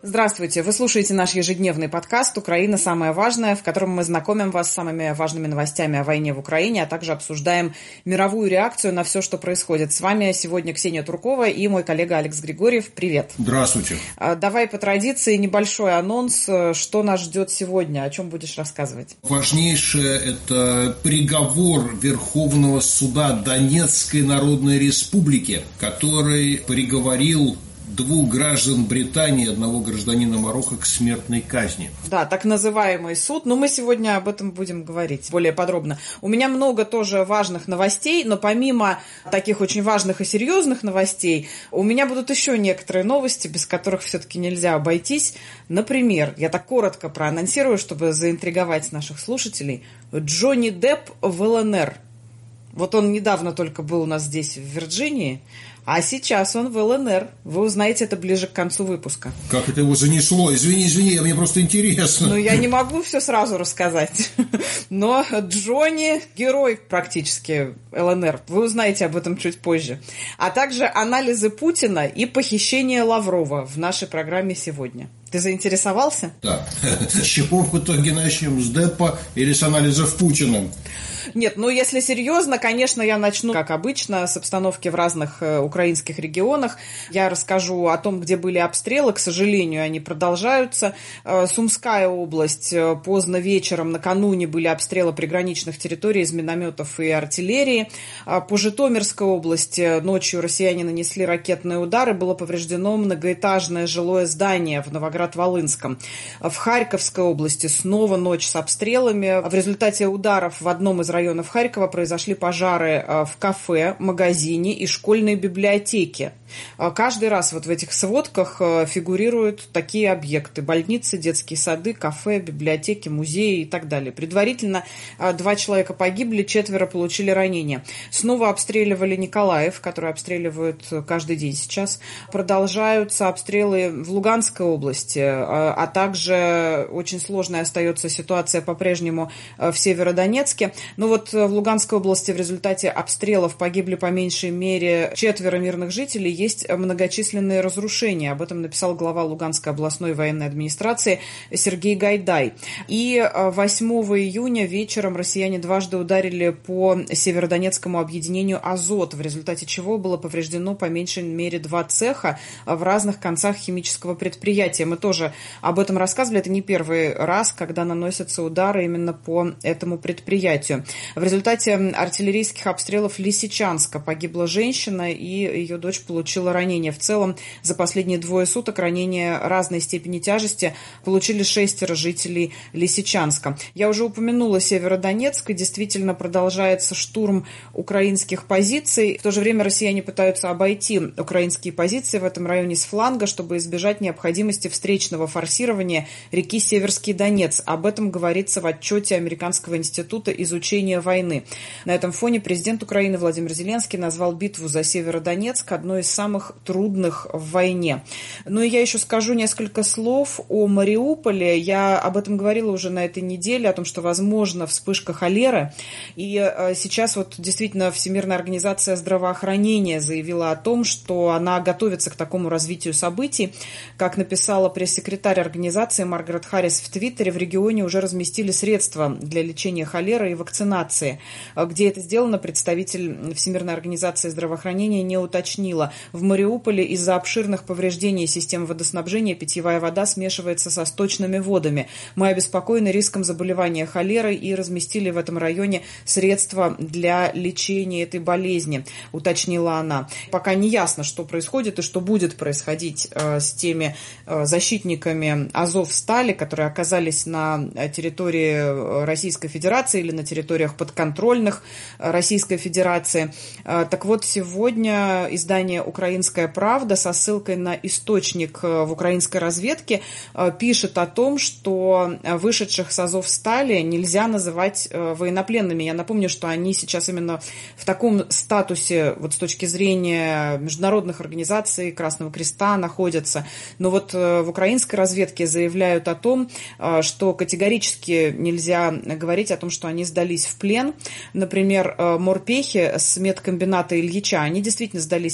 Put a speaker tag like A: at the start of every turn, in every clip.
A: Здравствуйте! Вы слушаете наш ежедневный подкаст «Украина. Самое важное», в котором мы знакомим вас с самыми важными новостями о войне в Украине, а также обсуждаем мировую реакцию на все, что происходит. С вами сегодня Ксения Туркова и мой коллега Алекс Григорьев. Привет!
B: Здравствуйте!
A: Давай по традиции небольшой анонс, что нас ждет сегодня, о чем будешь рассказывать?
B: Важнейшее – это приговор Верховного суда Донецкой Народной Республики, который приговорил 2 граждан Британии, 1 гражданина Марокко к смертной казни.
A: Да, так называемый суд, но мы сегодня об этом будем говорить более подробно. У меня много тоже важных новостей, но помимо таких очень важных и серьезных новостей, у меня будут еще некоторые новости, без которых все-таки нельзя обойтись. Например, я так коротко проанонсирую, чтобы заинтриговать наших слушателей. Джонни Депп в ЛНР. Вот он недавно только был у нас здесь, в Вирджинии, а сейчас он в ЛНР. Вы узнаете это ближе к концу выпуска.
B: Как это его занесло? Извини, мне просто интересно.
A: Ну, я не могу все сразу рассказать. Но Джонни – герой практически ЛНР. Вы узнаете об этом чуть позже. А также анализы Путина и похищение Лаврова в нашей программе сегодня. Ты заинтересовался?
B: Да. С чего в итоге начнем? С Деппа или с анализов Путина?
A: Нет, ну если серьезно, конечно, я начну, как обычно, с обстановки в разных украинских регионах. Я расскажу о том, где были обстрелы. К сожалению, они продолжаются. Сумская область. Поздно вечером накануне были обстрелы приграничных территорий из минометов и артиллерии. По Житомирской области ночью россияне нанесли ракетные удары. Было повреждено многоэтажное жилое здание в Новоград-Волынском. В Харьковской области снова ночь с обстрелами. В результате ударов в одном из районов Харькова произошли пожары в кафе, магазине и школьной библиотеке. Каждый раз вот в этих сводках фигурируют такие объекты: больницы, детские сады, кафе, библиотеки, музеи и так далее. Предварительно 2 человека погибли, 4 получили ранения. Снова обстреливали Николаев, который обстреливают каждый день сейчас. Продолжаются обстрелы в Луганской области, а также очень сложная остается ситуация по-прежнему в Северодонецке. Но вот в Луганской области в результате обстрелов погибли по меньшей мере 4 мирных жителей. Есть многочисленные разрушения. Об этом написал глава Луганской областной военной администрации Сергей Гайдай. И 8 июня вечером россияне дважды ударили по северодонецкому объединению «Азот», в результате чего было повреждено по меньшей мере 2 цеха в разных концах химического предприятия. Мы тоже об этом рассказывали. Это не первый раз, когда наносятся удары именно по этому предприятию. В результате артиллерийских обстрелов Лисичанска погибла женщина, и ее дочь получила ранение. В целом, за последние 2 суток ранения разной степени тяжести получили 6 жителей Лисичанска. Я уже упомянула Северодонецк, и действительно продолжается штурм украинских позиций. В то же время россияне пытаются обойти украинские позиции в этом районе с фланга, чтобы избежать необходимости встречного форсирования реки Северский Донец. Об этом говорится в отчете Американского института изучения войны. На этом фоне президент Украины Владимир Зеленский назвал битву за Северодонецк одной из самых трудных в войне. Ну и я еще скажу несколько слов о Мариуполе. Я об этом говорила уже на этой неделе, о том, что возможна вспышка холеры. И сейчас вот действительно Всемирная организация здравоохранения заявила о том, что она готовится к такому развитию событий. Как написала пресс-секретарь организации Маргарет Харрис в Твиттере, в регионе уже разместили средства для лечения холеры и вакцинации. Где это сделано, представитель Всемирной организации здравоохранения не уточнила. В Мариуполе из-за обширных повреждений системы водоснабжения питьевая вода смешивается со сточными водами. Мы обеспокоены риском заболевания холерой и разместили в этом районе средства для лечения этой болезни, уточнила она. Пока не ясно, что происходит и что будет происходить с теми защитниками Азовстали, которые оказались на территории Российской Федерации или на территориях подконтрольных Российской Федерации. Так вот, сегодня издание «Украинская правда» со ссылкой на источник в украинской разведке пишет о том, что вышедших с Азовстали нельзя называть военнопленными. Я напомню, что они сейчас именно в таком статусе, вот с точки зрения международных организаций Красного Креста, находятся. Но вот в украинской разведке заявляют о том, что категорически нельзя говорить о том, что они сдались в плен. Например, морпехи с медкомбината Ильича, они действительно сдались в плен,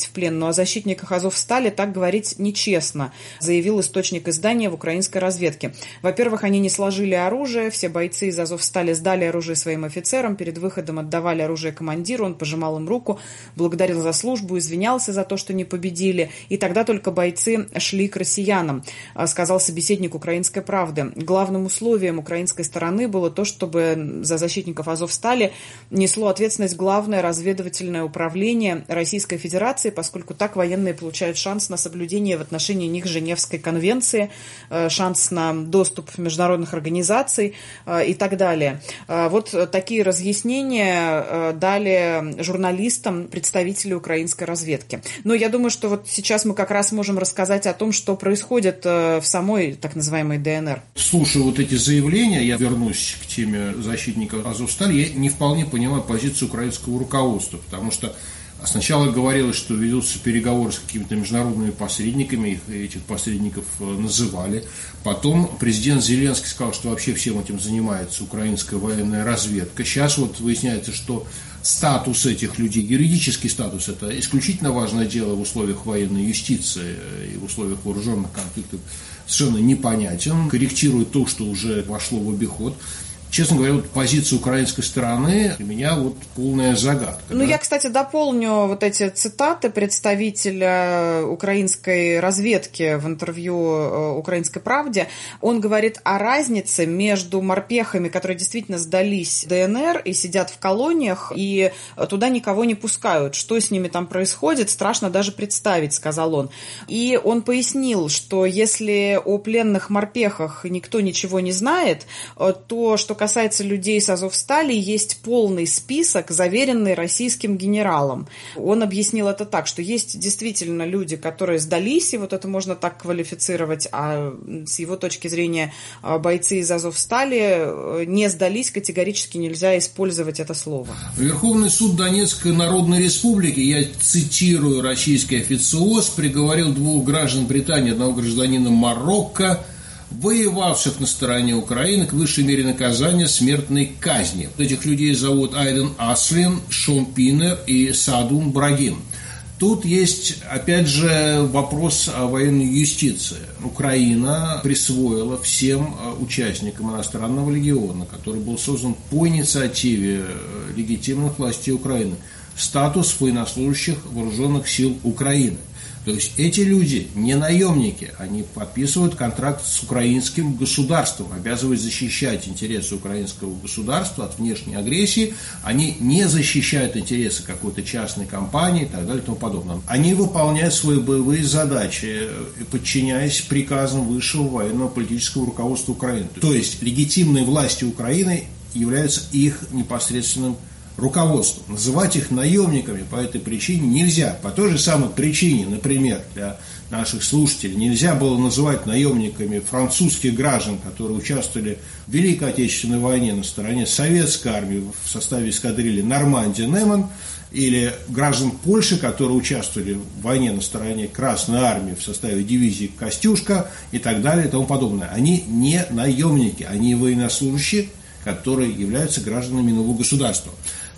A: но о защитниках Азовстали так говорить нечестно, заявил источник издания в украинской разведке. Во-первых, они не сложили оружие, все бойцы из Азовстали сдали оружие своим офицерам, перед выходом отдавали оружие командиру, он пожимал им руку, благодарил за службу, извинялся за то, что не победили, и тогда только бойцы шли к россиянам, сказал собеседник «Украинской правды». Главным условием украинской стороны было то, чтобы за защитников Азовстали несло ответственность Главное разведывательное управление Российской Федерации, поскольку так военные получают шанс на соблюдение в отношении них Женевской конвенции, шанс на доступ международных организаций и так далее. Вот такие разъяснения дали журналистам представители украинской разведки. Но я думаю, что вот сейчас мы как раз можем рассказать о том, что происходит в самой так называемой ДНР.
B: Слушая вот эти заявления, я вернусь к теме защитников Азовстали, я не вполне понимаю позицию украинского руководства, потому что сначала говорилось, что ведутся переговоры с какими-то международными посредниками, этих посредников называли. Потом президент Зеленский сказал, что вообще всем этим занимается украинская военная разведка. Сейчас вот выясняется, что статус этих людей, юридический статус, это исключительно важное дело в условиях военной юстиции и в условиях вооруженных конфликтов, совершенно непонятен, корректирует то, что уже вошло в обиход. Честно говоря, вот позиция украинской стороны для меня вот полная загадка.
A: Ну, да? Я, кстати, дополню вот эти цитаты представителя украинской разведки в интервью «Украинской правде». Он говорит о разнице между морпехами, которые действительно сдались ДНР и сидят в колониях, и туда никого не пускают. Что с ними там происходит, страшно даже представить, сказал он. И он пояснил, что если о пленных морпехах никто ничего не знает, то, что касается людей с Азовстали, есть полный список, заверенный российским генералом. Он объяснил это так, что есть действительно люди, которые сдались, и вот это можно так квалифицировать, а с его точки зрения бойцы из Азовстали не сдались, категорически нельзя использовать это слово.
B: Верховный суд Донецкой Народной Республики, я цитирую российский официоз, приговорил 2 граждан Британии, 1 гражданина Марокко, воевавших на стороне Украины, к высшей мере наказания смертной казни. Этих людей зовут Айден Аслин, Шон Пинер и Садун Брагин. Тут есть, опять же, вопрос о военной юстиции. Украина присвоила всем участникам иностранного легиона, который был создан по инициативе легитимных властей Украины, статус военнослужащих вооруженных сил Украины. То есть эти люди не наемники, они подписывают контракт с украинским государством, обязывают защищать интересы украинского государства от внешней агрессии, они не защищают интересы какой-то частной компании и так далее и тому подобное. Они выполняют свои боевые задачи, подчиняясь приказам высшего военного политического руководства Украины. То есть легитимной властью Украины являются их непосредственным руководству. Называть их наемниками по этой причине нельзя. По той же самой причине, например, для наших слушателей, нельзя было называть наемниками французских граждан, которые участвовали в Великой Отечественной войне на стороне советской армии в составе эскадрильи «Нормандия-Неман», или граждан Польши, которые участвовали в войне на стороне Красной Армии в составе дивизии «Костюшка» и так далее и тому подобное. Они не наемники, они военнослужащие, которые являются гражданами нового государства.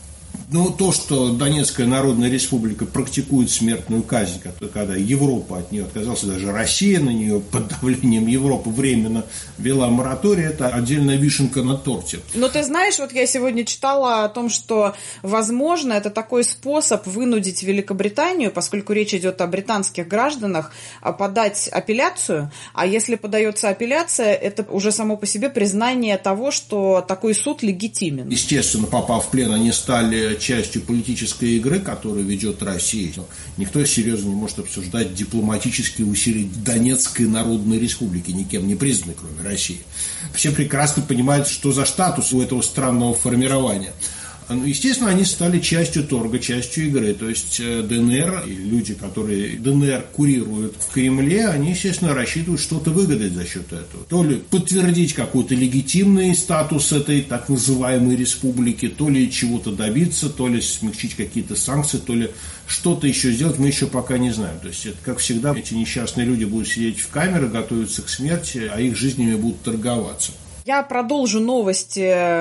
B: Но то, что Донецкая Народная Республика практикует смертную казнь, когда Европа от нее отказалась, даже Россия на нее под давлением Европы временно ввела мораторий, это отдельная вишенка на торте.
A: Но ты знаешь, вот я сегодня читала о том, что, возможно, это такой способ вынудить Великобританию, поскольку речь идет о британских гражданах, подать апелляцию, а если подается апелляция, это уже само по себе признание того, что такой суд легитимен.
B: Естественно, попав в плен, они стали частью политической игры, которую ведет Россия. Никто серьезно не может обсуждать дипломатические усилия Донецкой Народной Республики, никем не признанной, кроме России. Все прекрасно понимают, что за статус у этого странного формирования. Естественно, они стали частью торга, частью игры. То есть ДНР и люди, которые ДНР курируют в Кремле, они, естественно, рассчитывают что-то выгадать за счет этого. То ли подтвердить какой-то легитимный статус этой так называемой республики, то ли чего-то добиться, то ли смягчить какие-то санкции, то ли что-то еще сделать, мы еще пока не знаем. То есть, это, как всегда, эти несчастные люди будут сидеть в камерах, готовиться к смерти, а их жизнями будут торговаться.
A: Я продолжу новости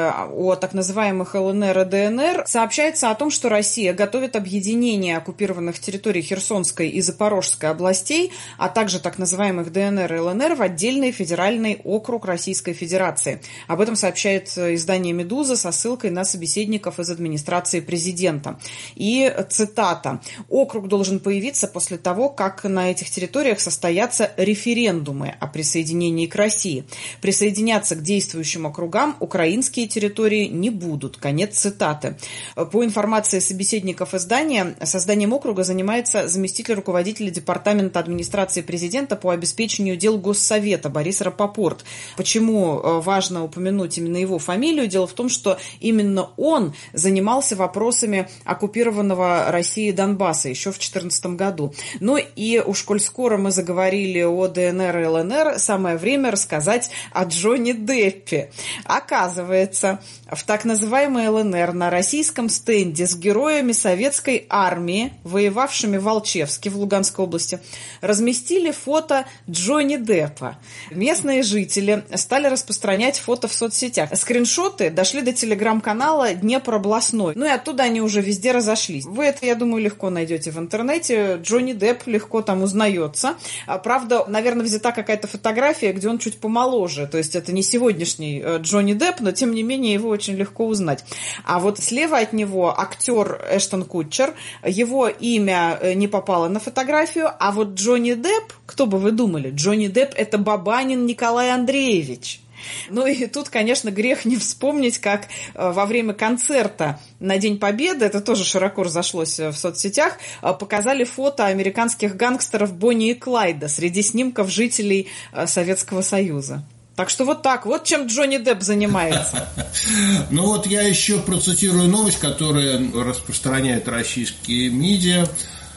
A: о так называемых ЛНР и ДНР. Сообщается о том, что Россия готовит объединение оккупированных территорий Херсонской и Запорожской областей, а также так называемых ДНР и ЛНР в отдельный федеральный округ Российской Федерации. Об этом сообщает издание «Медуза» со ссылкой на собеседников из администрации президента. И цитата: «Округ должен появиться после того, как на этих территориях состоятся референдумы о присоединении к России. Присоединяться к действующим округам украинские территории не будут». Конец цитаты. По информации собеседников издания, созданием округа занимается заместитель руководителя Департамента администрации президента по обеспечению дел Госсовета Борис Рапопорт. Почему важно упомянуть именно его фамилию? Дело в том, что именно он занимался вопросами оккупированного Россией Донбасса еще в 2014 году. Ну и уж коль скоро мы заговорили о ДНР и ЛНР, самое время рассказать о Джонни Деппе. Оказывается, в так называемой ЛНР на российском стенде с героями советской армии, воевавшими в Алчевске в Луганской области, разместили фото Джонни Деппа. Местные жители стали распространять фото в соцсетях. Скриншоты дошли до телеграм-канала Днепр областной. Ну и оттуда они уже везде разошлись. Вы это, я думаю, легко найдете в интернете. Джонни Депп легко там узнается. Правда, наверное, взята какая-то фотография, где он чуть помоложе. То есть это не сегодняшний Джонни Депп, но тем не менее его очень легко узнать. А вот слева от него актер Эштон Кутчер. Его имя не попало на фотографию. А вот Джонни Депп, кто бы вы думали, Джонни Депп — это Бабанин Николай Андреевич. Ну и тут, конечно, грех не вспомнить, как во время концерта на День Победы, это тоже широко разошлось в соцсетях, показали фото американских гангстеров Бонни и Клайда среди снимков жителей Советского Союза. Так что вот так, вот чем Джонни Депп занимается.
B: Ну вот я еще процитирую новость, которая распространяет российские медиа.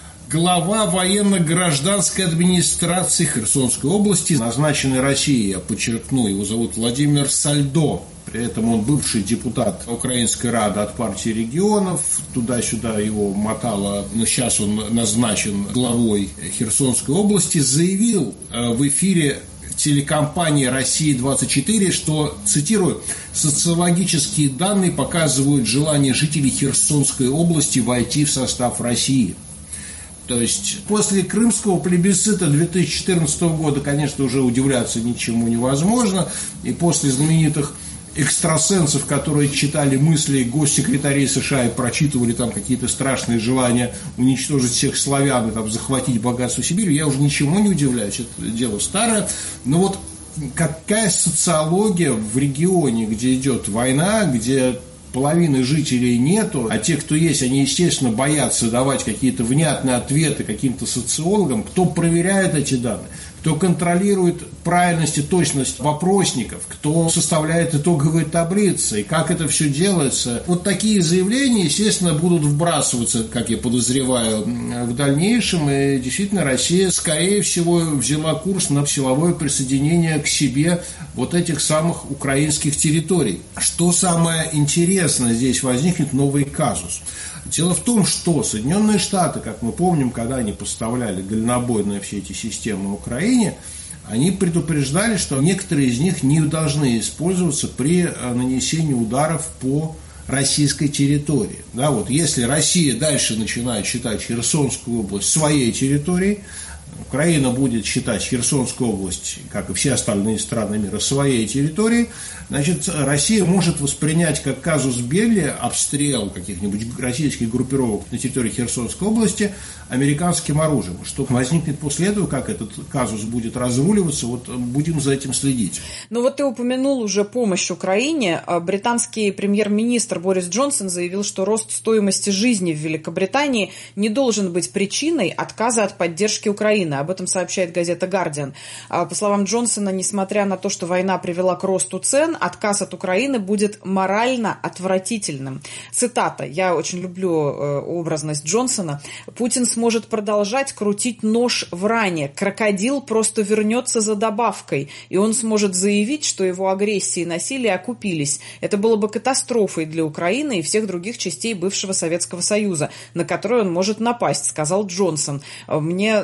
B: Глава военно-гражданской администрации Херсонской области, назначенный Россией, я подчеркну, его зовут Владимир Сальдо. При этом он бывший депутат Украинской Рады от партии регионов. Туда-сюда его мотало, но сейчас он назначен главой Херсонской области. Заявил в эфире телекомпании «Россия-24», что, цитирую, «социологические данные показывают желание жителей Херсонской области войти в состав России». То есть после крымского плебисцита 2014 года, конечно, уже удивляться ничему невозможно. И после знаменитых экстрасенсов, которые читали мысли госсекретарей США и прочитывали там какие-то страшные желания уничтожить всех славян и там захватить богатство Сибири, я уже ничему не удивляюсь, это дело старое. Но вот какая социология в регионе, где идет война, где половины жителей нету, а те, кто есть, они, естественно, боятся давать какие-то внятные ответы каким-то социологам. Кто проверяет эти данные? Кто контролирует правильность и точность вопросников, кто составляет итоговые таблицы, и как это все делается. Вот такие заявления, естественно, будут вбрасываться, как я подозреваю, в дальнейшем, и действительно Россия, скорее всего, взяла курс на силовое присоединение к себе вот этих самых украинских территорий. Что самое интересное, здесь возникнет новый казус. Дело в том, что Соединенные Штаты, как мы помним, когда они поставляли дальнобойные все эти системы Украине, они предупреждали, что некоторые из них не должны использоваться при нанесении ударов по российской территории. Да, вот если Россия дальше начинает считать Херсонскую область своей территорией, Украина будет считать Херсонскую область, как и все остальные страны мира, своей территорией, значит, Россия может воспринять как казус белли обстрел каких-нибудь российских группировок на территории Херсонской области американским оружием. Что возникнет после этого, как этот казус будет разруливаться, вот будем за этим следить.
A: Ну вот ты упомянул уже помощь Украине. Британский премьер-министр Борис Джонсон заявил, что рост стоимости жизни в Великобритании не должен быть причиной отказа от поддержки Украины. Об этом сообщает газета «Гардиан». По словам Джонсона, несмотря на то, что война привела к росту цен, отказ от Украины будет морально отвратительным. Цитата. Я очень люблю образность Джонсона. «Путин сможет продолжать крутить нож в ране. Крокодил просто вернется за добавкой, и он сможет заявить, что его агрессия и насилие окупились. Это было бы катастрофой для Украины и всех других частей бывшего Советского Союза, на которые он может напасть», сказал Джонсон. Мне нравится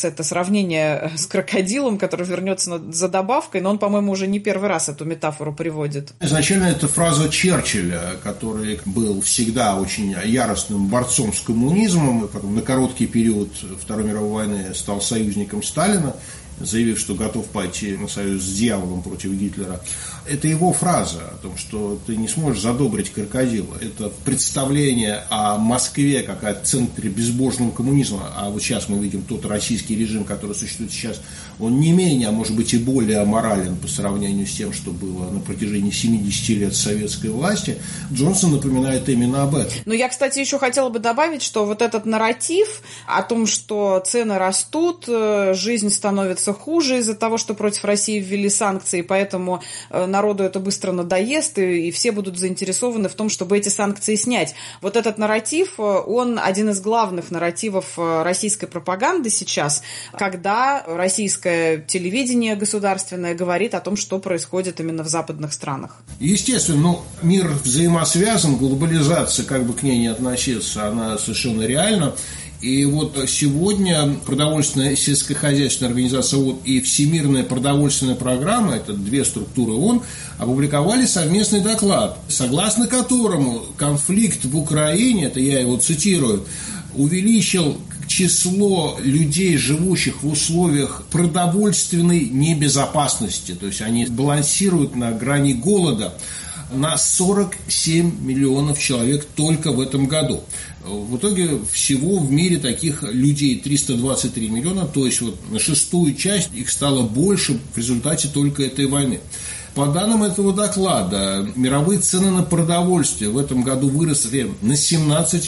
A: нравится это сравнение с крокодилом, который вернется за добавкой, но он, по-моему, уже не первый раз эту метафору приводит.
B: Изначально это фраза Черчилля, который был всегда очень яростным борцом с коммунизмом, и потом на короткий период Второй мировой войны стал союзником Сталина, заявив, что готов пойти на союз с дьяволом против Гитлера. Это его фраза о том, что ты не сможешь задобрить крокодила. Это представление о Москве как о центре безбожного коммунизма. А вот сейчас мы видим тот российский режим, который существует сейчас, он не менее, а может быть и более аморален по сравнению с тем, что было на протяжении 70 лет советской власти. Джонсон напоминает именно об этом.
A: Ну, я, кстати, еще хотела бы добавить, что вот этот нарратив о том, что цены растут, жизнь становится хуже из-за того, что против России ввели санкции, поэтому народу это быстро надоест, и все будут заинтересованы в том, чтобы эти санкции снять. Вот этот нарратив, он один из главных нарративов российской пропаганды сейчас, когда российское телевидение государственное говорит о том, что происходит именно в западных странах.
B: Естественно, мир взаимосвязан, глобализация, как бы к ней не относиться, она совершенно реальна. И вот сегодня продовольственная сельскохозяйственная организация ООН и Всемирная продовольственная программа, это две структуры ООН, опубликовали совместный доклад, согласно которому конфликт в Украине, это я его цитирую, увеличил число людей, живущих в условиях продовольственной небезопасности, то есть они балансируют на грани голода, на 47 миллионов человек только в этом году. В итоге всего в мире таких людей 323 миллиона, то есть вот на шестую часть их стало больше в результате только этой войны. По данным этого доклада, мировые цены на продовольствие в этом году выросли на 17%,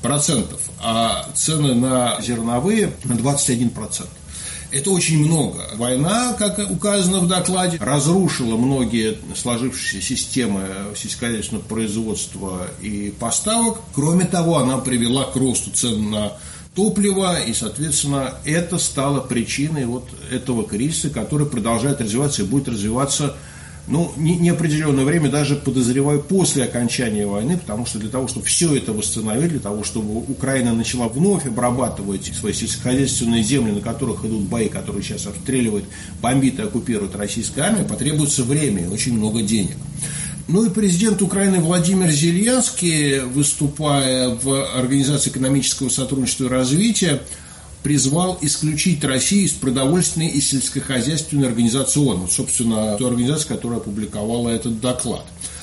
B: а цены на зерновые на 21%. Это очень много. Война, как указано в докладе, разрушила многие сложившиеся системы сельскохозяйственного производства и поставок. Кроме того, она привела к росту цен на топливо, и, соответственно, это стало причиной вот этого кризиса, который продолжает развиваться и будет развиваться неопределенное время, даже, подозреваю, после окончания войны, потому что для того, чтобы все это восстановить, для того, чтобы Украина начала вновь обрабатывать свои сельскохозяйственные земли, на которых идут бои, которые сейчас обстреливает, бомбит и оккупирует российская армия, потребуется время и очень много денег. Ну и президент Украины Владимир Зеленский, выступая в Организации экономического сотрудничества и развития, призвал исключить Россию из продовольственной и сельскохозяйственной организации ООН. Вот, собственно, ту организацию, которая опубликовала этот доклад.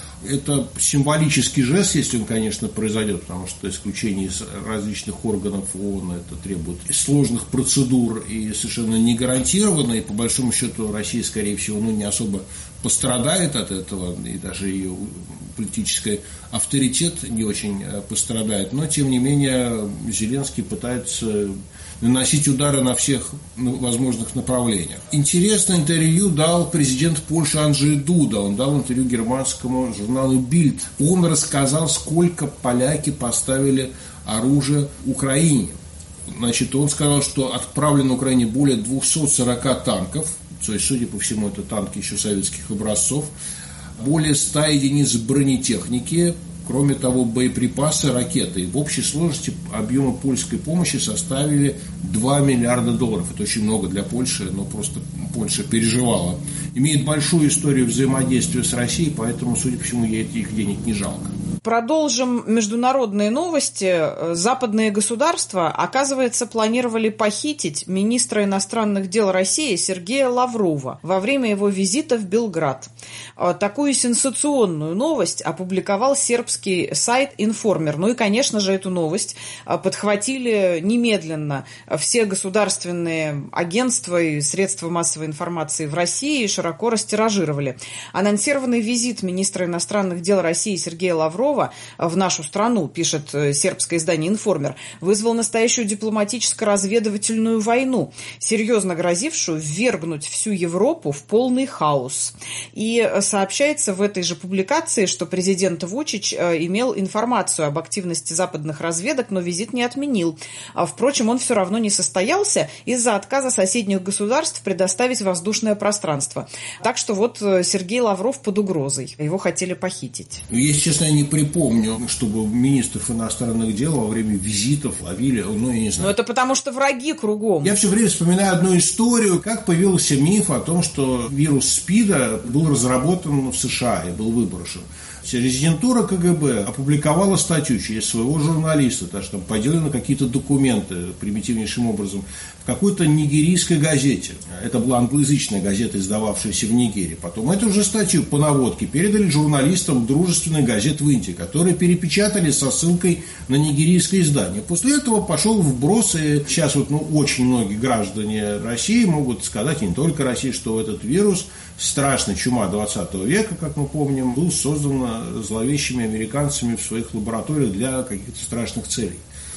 B: Это символический жест, если он, конечно, произойдет, потому что исключение из различных органов ООН это требует сложных процедур и совершенно не гарантированно, и по большому счету Россия, скорее всего, не особо пострадает от этого, и даже ее политический авторитет не очень пострадает, но, тем не менее, Зеленский пытается наносить удары на всех возможных направлениях. Интересное интервью дал президент Польши Анджей Дуда. Он дал интервью германскому журналу «Бильд». Он рассказал, сколько поляки поставили оружие Украине. Значит, он сказал, что отправлено Украине более 240 танков, то есть, судя по всему, это танки еще советских образцов, более 100 единиц бронетехники, кроме того, боеприпасы, ракеты. И в общей сложности объемы польской помощи составили $2 миллиарда. Это очень много для Польши, но просто Польша переживала. Имеет большую историю взаимодействия с Россией, поэтому, судя по всему, ей этих денег не жалко.
A: Продолжим международные новости. Западные государства, оказывается, планировали похитить министра иностранных дел России Сергея Лаврова во время его визита в Белград. Такую сенсационную новость опубликовал сербский сайт «Информер». Ну и, конечно же, эту новость подхватили немедленно все государственные агентства и средства массовой информации в России и широко растиражировали. Анонсированный визит министра иностранных дел России Сергея Лаврова в нашу страну, пишет сербское издание «Информер», вызвал настоящую дипломатическо-разведывательную войну, серьезно грозившую ввергнуть всю Европу в полный хаос. И сообщается в этой же публикации, что президент Вучич имел информацию об активности западных разведок, но визит не отменил. Впрочем, он все равно не состоялся из-за отказа соседних государств предоставить воздушное пространство. Так что вот Сергей Лавров под угрозой. Его хотели похитить.
B: Если честно, я не припомню, чтобы министров иностранных дел во время визитов ловили, я не знаю.
A: Но это потому, что враги кругом.
B: Я все время вспоминаю одну историю, как появился миф о том, что вирус СПИДа был разработан в США и был выброшен. Резидентура КГБ опубликовала статью через своего журналиста, даже там поделены какие-то документы примитивнейшим образом, в какой-то нигерийской газете. Это была англоязычная газета, издававшаяся в Нигерии. Потом эту же статью по наводке передали журналистам дружественной газеты в Индии, которые перепечатали со ссылкой на нигерийское издание. После этого пошел вброс, и сейчас очень многие граждане России могут сказать, и не только России, что этот вирус, страшная чума 20 века, как мы помним, был создан зловещими американцами в своих лабораториях для каких-то страшных целей.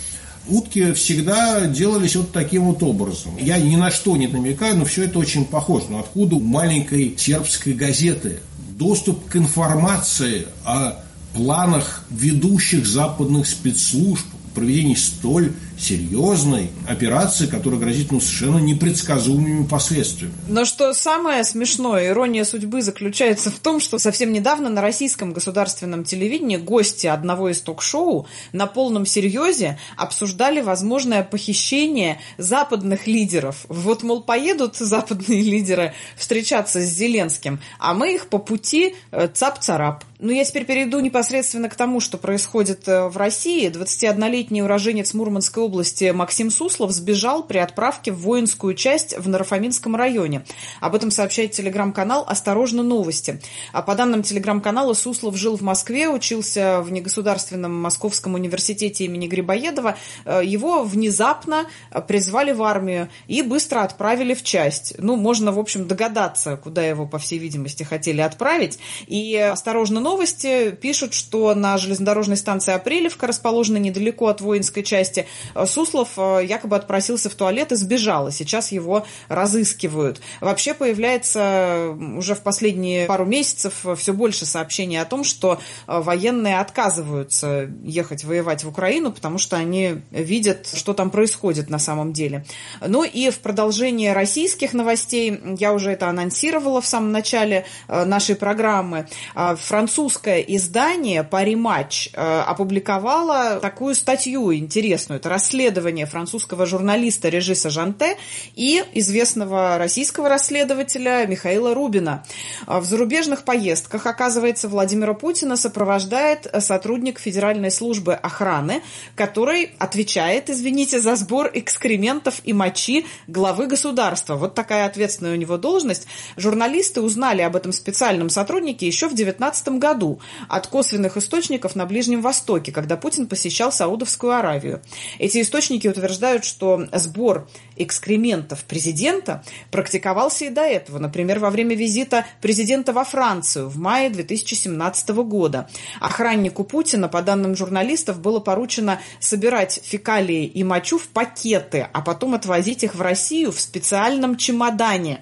B: Утки всегда делались вот таким вот образом. Я ни на что не намекаю, но все это очень похоже. Но откуда у маленькой сербской газеты доступ к информации о планах ведущих западных спецслужб в проведении столь серьезной операции, которая грозит совершенно непредсказуемыми последствиями.
A: Но что самое смешное, ирония судьбы заключается в том, что совсем недавно на российском государственном телевидении гости одного из ток-шоу на полном серьезе обсуждали возможное похищение западных лидеров. Вот, мол, поедут западные лидеры встречаться с Зеленским, а мы их по пути цап-царап. Я теперь перейду непосредственно к тому, что происходит в России. 21-летний уроженец Мурманской области Максим Суслов сбежал при отправке в воинскую часть в Наро-Фоминском районе. Об этом сообщает телеграм-канал «Осторожно, новости». По данным телеграм-канала, Суслов жил в Москве, учился в негосударственном Московском университете имени Грибоедова. Его внезапно призвали в армию и быстро отправили в часть. Можно, в общем, догадаться, куда его, по всей видимости, хотели отправить. И «Осторожно, новости» пишут, что на железнодорожной станции Апрелевка, расположенной недалеко от воинской части, Суслов якобы отпросился в туалет и сбежал, и сейчас его разыскивают. Вообще появляется уже в последние пару месяцев все больше сообщений о том, что военные отказываются ехать воевать в Украину, потому что они видят, что там происходит на самом деле. И в продолжение российских новостей, я уже это анонсировала в самом начале нашей программы, французское издание «Пари Матч» опубликовало такую статью интересную. Это расследование французского журналиста Режиса Жанте и известного российского расследователя Михаила Рубина. В зарубежных поездках, оказывается, Владимира Путина сопровождает сотрудник Федеральной службы охраны, который отвечает, за сбор экскрементов и мочи главы государства. Вот такая ответственная у него должность. Журналисты узнали об этом специальном сотруднике еще в 2019 году от косвенных источников на Ближнем Востоке, когда Путин посещал Саудовскую Аравию. Эти источники утверждают, что сбор экскрементов президента практиковался и до этого. Например, во время визита президента во Францию в мае 2017 года. Охраннику Путина, по данным журналистов, было поручено собирать фекалии и мочу в пакеты, а потом отвозить их в Россию в специальном чемодане.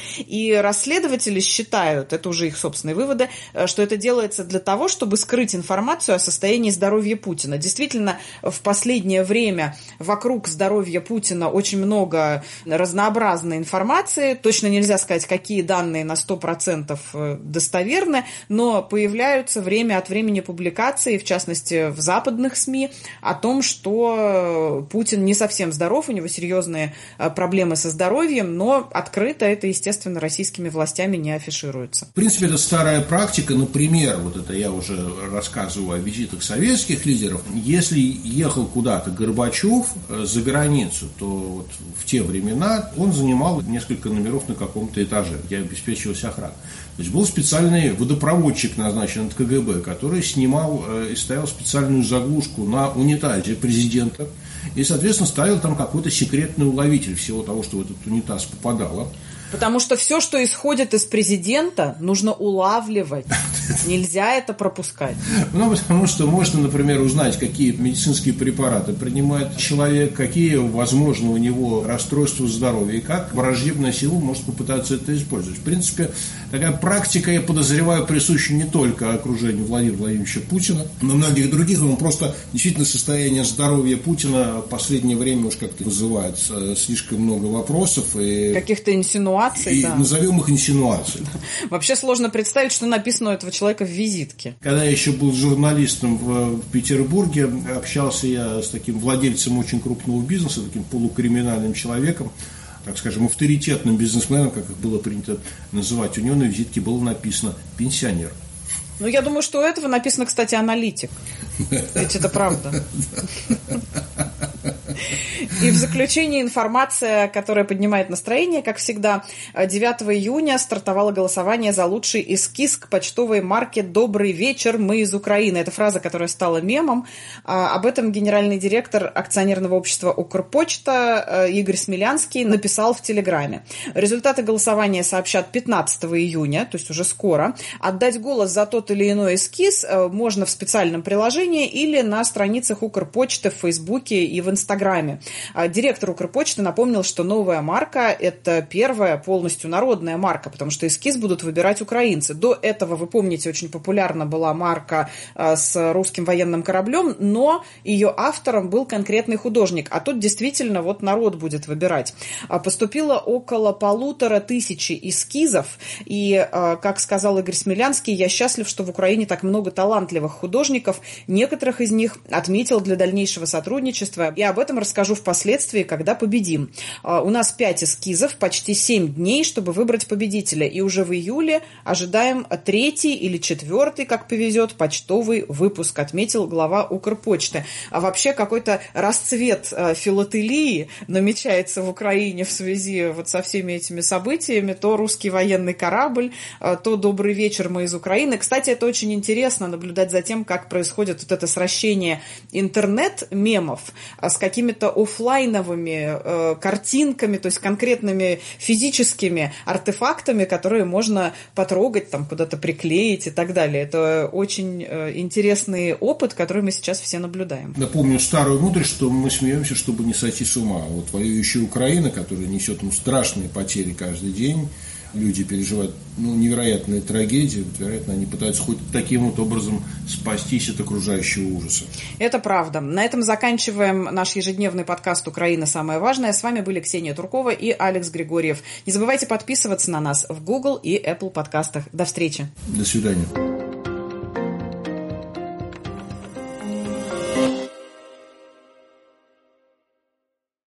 A: И расследователи считают, это уже их собственные выводы, что это делается для того, чтобы скрыть информацию о состоянии здоровья Путина. Действительно, в последнее время вокруг здоровья Путина очень много разнообразной информации. Точно нельзя сказать, какие данные на 100% достоверны, но появляются время от времени публикации, в частности, в западных СМИ, о том, что Путин не совсем здоров, у него серьезные проблемы со здоровьем, но открыто это, естественно, российскими властями не афишируется.
B: В принципе, это старая практика. Например, вот это я уже рассказываю о визитах советских лидеров. Если ехал куда-то Горбачев за границу, то вот в те времена он занимал несколько номеров на каком-то этаже, где обеспечивалась охрана. То есть был специальный водопроводчик, назначен от КГБ, который снимал и ставил специальную заглушку на унитазе президента и, соответственно, ставил там какой-то секретный уловитель всего того, что в этот унитаз попадало.
A: Потому что все, что исходит из президента, нужно улавливать. Нельзя это пропускать.
B: Потому что можно, например, узнать, какие медицинские препараты принимает человек, какие, возможно, у него расстройства здоровья, и как враждебная сила может попытаться это использовать. В принципе, такая практика, я подозреваю, присуща не только окружению Владимира Владимировича Путина, но и многих других. Он просто действительно состояние здоровья Путина в последнее время уж как-то вызывает слишком много вопросов. И
A: каких-то инсинуаций. инсинуаций.
B: И
A: да.
B: назовем их инсинуацией.
A: Вообще сложно представить, что написано у этого человека в визитке.
B: Когда я еще был журналистом в Петербурге, общался я с таким владельцем очень крупного бизнеса, таким полукриминальным человеком, так скажем, авторитетным бизнесменом, как их было принято называть. У него на визитке было написано «пенсионер».
A: Ну, я думаю, что у этого написано, кстати, аналитик. Ведь это правда. И в заключение информация, которая поднимает настроение, как всегда. 9 июня стартовало голосование за лучший эскиз к почтовой марке «Добрый вечер, мы из Украины». Это фраза, которая стала мемом. Об этом генеральный директор акционерного общества «Укрпочта» Игорь Смелянский написал в Телеграме. Результаты голосования сообщат 15 июня, то есть уже скоро. Отдать голос за тот или иной эскиз можно в специальном приложении или на страницах Укрпочты в Фейсбуке и в Инстаграме. Директор Укрпочты напомнил, что новая марка – это первая полностью народная марка, потому что эскиз будут выбирать украинцы. До этого, вы помните, очень популярна была марка с русским военным кораблем, но ее автором был конкретный художник. А тут действительно вот народ будет выбирать. Поступило около 1500 эскизов, и, как сказал Игорь Смелянский, я счастлив, что в Украине так много талантливых художников. Некоторых из них отметил для дальнейшего сотрудничества. И об этом расскажу впоследствии, когда победим. У нас 5 эскизов, почти 7 дней, чтобы выбрать победителя. И уже в июле ожидаем 3-й или 4-й, как повезет, почтовый выпуск, отметил глава Укрпочты. А вообще какой-то расцвет филателии намечается в Украине в связи вот со всеми этими событиями. То русский военный корабль, то «Добрый вечер, мы из Украины». Кстати, это очень интересно наблюдать за тем, как происходит вот это сращение интернет-мемов с какими-то офлайновыми картинками, то есть конкретными физическими артефактами, которые можно потрогать, там куда-то приклеить и так далее. Это очень интересный опыт, который мы сейчас все наблюдаем.
B: Напомню старую мудрость, что мы смеемся, чтобы не сойти с ума. Вот воюющая Украина, которая несет страшные потери каждый день, люди переживают невероятные трагедии, вероятно, они пытаются хоть таким вот образом спастись от окружающего ужаса.
A: Это правда. На этом заканчиваем наш ежедневный подкаст «Украина. Самое важное». С вами были Ксения Туркова и Алекс Григорьев. Не забывайте подписываться на нас в Google и Apple подкастах. До встречи.
B: До свидания.